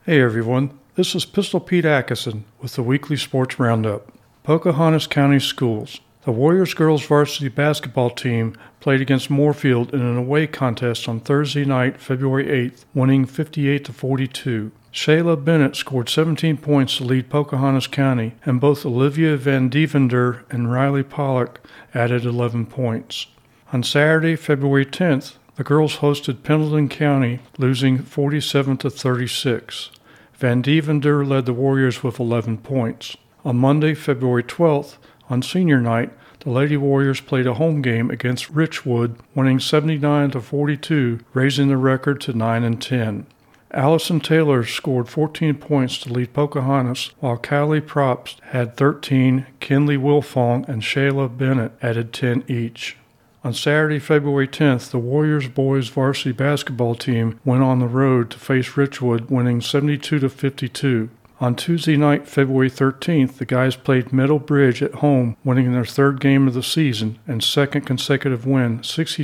Hey everyone, this is Pistol Pete Atkinson with the weekly sports roundup. Pocahontas County Schools. The Warriors girls varsity basketball team played against Moorfield in an away contest on Thursday night, February 8th, winning 58-42. Shayla Bennett scored 17 points to lead Pocahontas County, and both Olivia Van Devender and Riley Pollock added 11 points. On Saturday, February 10th, the girls hosted Pendleton County, losing 47-36. Van Devender led the Warriors with 11 points. On Monday, February 12th, on senior night, the Lady Warriors played a home game against Richwood, winning 79-42, raising the record to 9-10. Allison Taylor scored 14 points to lead Pocahontas, while Callie Probst had 13, Kinley Wilfong and Shayla Bennett added 10 each. On Saturday, February 10th, the Warriors boys varsity basketball team went on the road to face Richwood, winning 72-52. On Tuesday night, February 13th, the guys played Middle Bridge at home, winning their third game of the season and second consecutive win,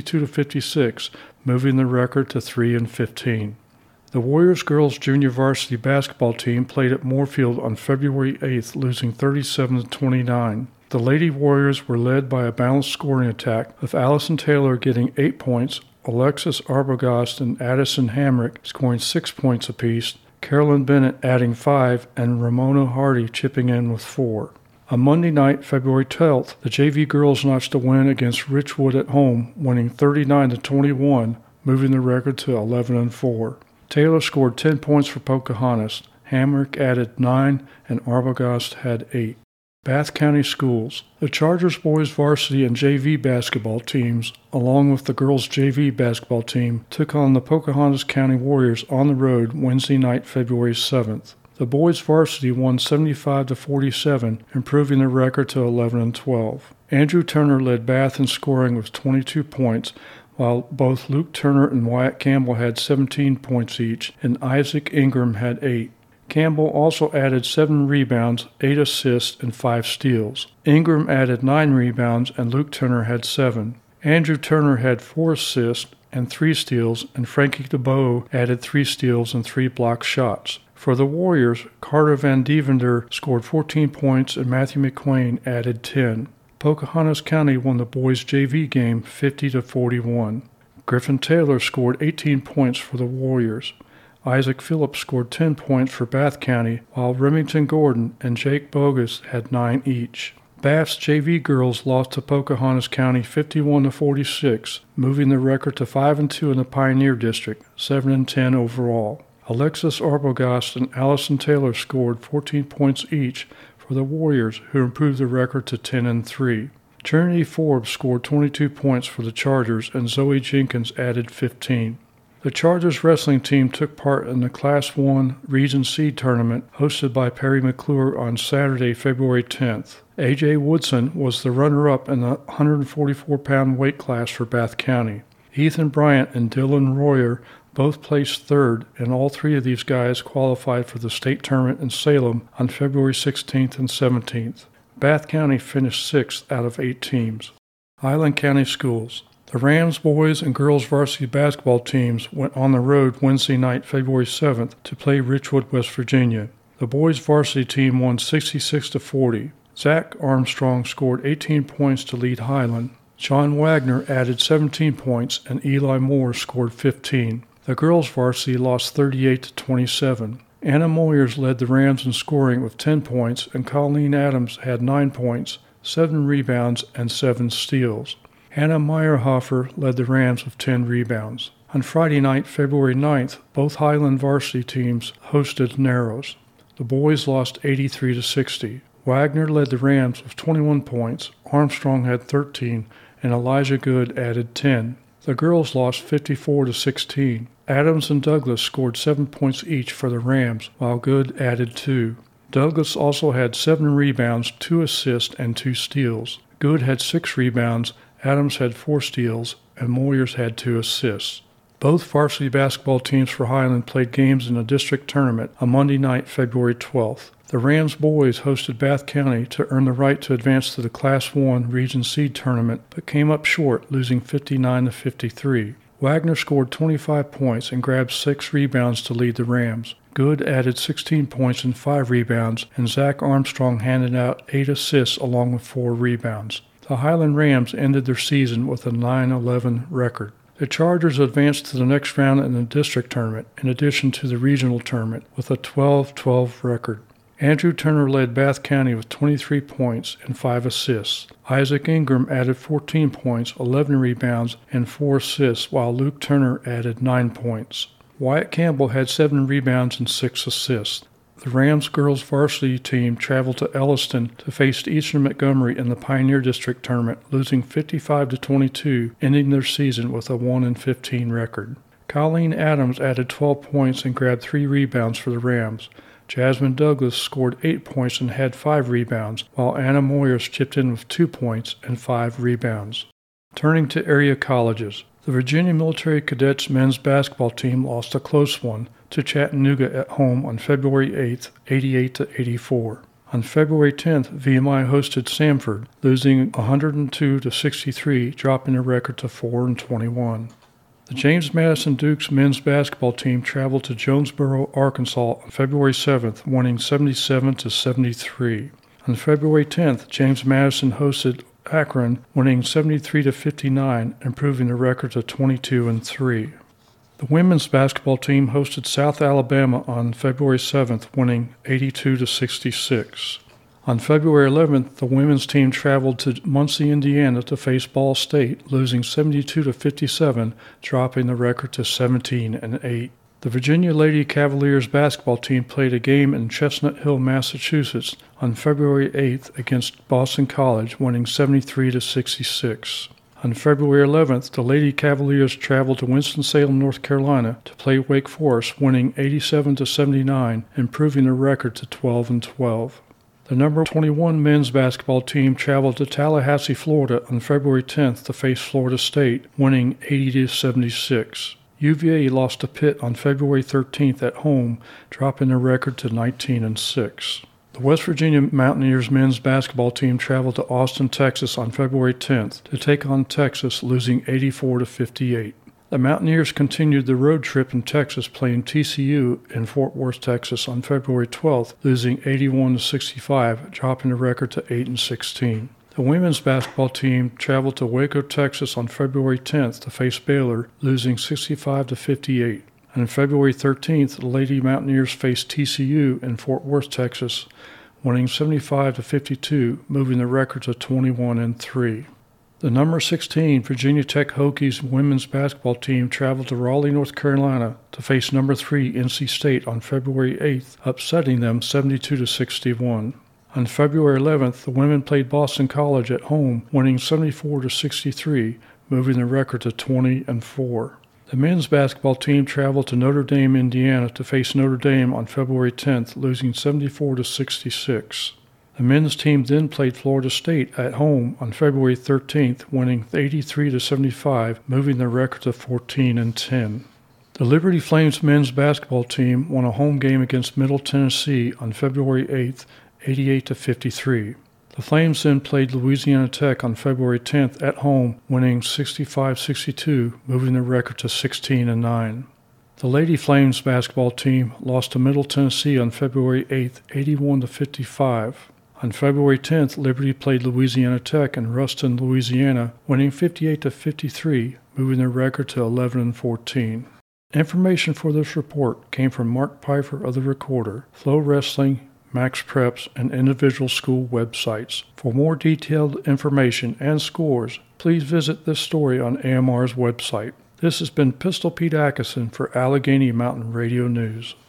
62-56, moving the record to 3-15. The Warriors girls junior varsity basketball team played at Moorfield on February 8th, losing 37-29. The Lady Warriors were led by a balanced scoring attack, with Allison Taylor getting 8 points, Alexis Arbogast and Addison Hamrick scoring 6 points apiece, Carolyn Bennett adding 5, and Ramona Hardy chipping in with 4. On Monday night, February 12th, the JV girls notched a win against Richwood at home, winning 39-21, moving the record to 11-4. Taylor scored 10 points for Pocahontas, Hamrick added 9, and Arbogast had 8. Bath County Schools. The Chargers boys varsity and JV basketball teams, along with the girls JV basketball team, took on the Pocahontas County Warriors on the road Wednesday night, February 7th. The boys varsity won 75-47, improving their record to 11-12. Andrew Turner led Bath in scoring with 22 points, while both Luke Turner and Wyatt Campbell had 17 points each, and Isaac Ingram had 8. Campbell also added 7 rebounds, 8 assists, and 5 steals. Ingram added 9 rebounds, and Luke Turner had 7. Andrew Turner had 4 assists and 3 steals, and Frankie DeBow added 3 steals and 3 blocked shots. For the Warriors, Carter Van Devender scored 14 points, and Matthew McQuain added 10. Pocahontas County won the boys' JV game 50-41. Griffin Taylor scored 18 points for the Warriors. Isaac Phillips scored 10 points for Bath County, while Remington Gordon and Jake Bogus had 9 each. Bath's JV girls lost to Pocahontas County 51-46, moving the record to 5-2 in the Pioneer District, 7-10 overall. Alexis Arbogast and Allison Taylor scored 14 points each for the Warriors, who improved the record to 10-3. Trinity Forbes scored 22 points for the Chargers, and Zoe Jenkins added 15. The Chargers wrestling team took part in the Class I Region C tournament hosted by Perry McClure on Saturday, February 10th. A.J. Woodson was the runner-up in the 144-pound weight class for Bath County. Ethan Bryant and Dylan Royer both placed third, and all 3 of these guys qualified for the state tournament in Salem on February 16th and 17th. Bath County finished 6th out of 8 teams. Highland County Schools. The Rams boys and girls varsity basketball teams went on the road Wednesday night, February 7th, to play Richwood, West Virginia. The boys varsity team won 66-40. Zach Armstrong scored 18 points to lead Highland. John Wagner added 17 points, and Eli Moore scored 15. The girls varsity lost 38-27. Anna Moyers led the Rams in scoring with 10 points, and Colleen Adams had 9 points, 7 rebounds, and 7 steals. Hannah Meyerhofer led the Rams with 10 rebounds. On Friday night, February 9th, both Highland varsity teams hosted Narrows. The boys lost 83-60. Wagner led the Rams with 21 points, Armstrong had 13, and Elijah Good added 10. The girls lost 54-16. Adams and Douglas scored 7 points each for the Rams, while Good added 2. Douglas also had 7 rebounds, 2 assists, and 2 steals. Good had 6 rebounds, Adams had 4 steals, and Moyers had 2 assists. Both varsity basketball teams for Highland played games in a district tournament on Monday night, February 12th. The Rams boys hosted Bath County to earn the right to advance to the Class I Region C tournament, but came up short, losing 59-53. Wagner scored 25 points and grabbed 6 rebounds to lead the Rams. Good added 16 points and 5 rebounds, and Zach Armstrong handed out 8 assists along with 4 rebounds. The Highland Rams ended their season with a 9-11 record. The Chargers advanced to the next round in the district tournament, in addition to the regional tournament, with a 12-12 record. Andrew Turner led Bath County with 23 points and 5 assists. Isaac Ingram added 14 points, 11 rebounds, and 4 assists, while Luke Turner added 9 points. Wyatt Campbell had 7 rebounds and 6 assists. The Rams girls varsity team traveled to Elliston to face Eastern Montgomery in the Pioneer District tournament, losing 55-22, ending their season with a 1-15 record. Colleen Adams added 12 points and grabbed 3 rebounds for the Rams. Jasmine Douglas scored 8 points and had 5 rebounds, while Anna Moyers chipped in with 2 points and 5 rebounds. Turning to area colleges, the Virginia Military Cadets men's basketball team lost a close one to Chattanooga at home on February 8th, 88-84. On February 10th, VMI hosted Samford, losing 102-63, dropping their record to 4-21. The James Madison Dukes men's basketball team traveled to Jonesboro, Arkansas on February 7th, winning 77-73. On February 10th, James Madison hosted Akron, winning 73-59, improving the record to 22-3. The women's basketball team hosted South Alabama on February 7th, winning 82-66. On February 11th, the women's team traveled to Muncie, Indiana to face Ball State, losing 72-57, dropping the record to 17-8. The Virginia Lady Cavaliers basketball team played a game in Chestnut Hill, Massachusetts on February 8th against Boston College, winning 73-66. On February 11th, the Lady Cavaliers traveled to Winston-Salem, North Carolina to play Wake Forest, winning 87-79, improving their record to 12-12. The number 21 men's basketball team traveled to Tallahassee, Florida on February 10th to face Florida State, winning 80-76. UVA lost to Pitt on February 13th at home, dropping their record to 19-6. The West Virginia Mountaineers men's basketball team traveled to Austin, Texas on February 10th to take on Texas, losing 84-58. The Mountaineers continued the road trip in Texas, playing TCU in Fort Worth, Texas on February 12th, losing 81-65, dropping the record to 8-16. The women's basketball team traveled to Waco, Texas on February 10th to face Baylor, losing 65-58. On February 13th, the Lady Mountaineers faced TCU in Fort Worth, Texas, winning 75-52, moving the record to 21-3. The number 16 Virginia Tech Hokies women's basketball team traveled to Raleigh, North Carolina to face number 3 NC State on February 8th, upsetting them 72-61. On February 11th, the women played Boston College at home, winning 74-63, moving the record to 20-4. The men's basketball team traveled to Notre Dame, Indiana to face Notre Dame on February 10th, losing 74-66. The men's team then played Florida State at home on February 13th, winning 83-75, moving their record to 14-10. The Liberty Flames men's basketball team won a home game against Middle Tennessee on February 8th, 88-53. The Flames then played Louisiana Tech on February 10th at home, winning 65-62, moving their record to 16-9. The Lady Flames basketball team lost to Middle Tennessee on February 8th, 81-55. On February 10th, Liberty played Louisiana Tech in Ruston, Louisiana, winning 58-53, moving their record to 11-14. Information for this report came from Mark Pfeiffer of The Recorder, Flow Wrestling, Max Preps, and individual school websites. For more detailed information and scores, please visit this story on AMR's website. This has been Pistol Pete Atkinson for Allegheny Mountain Radio News.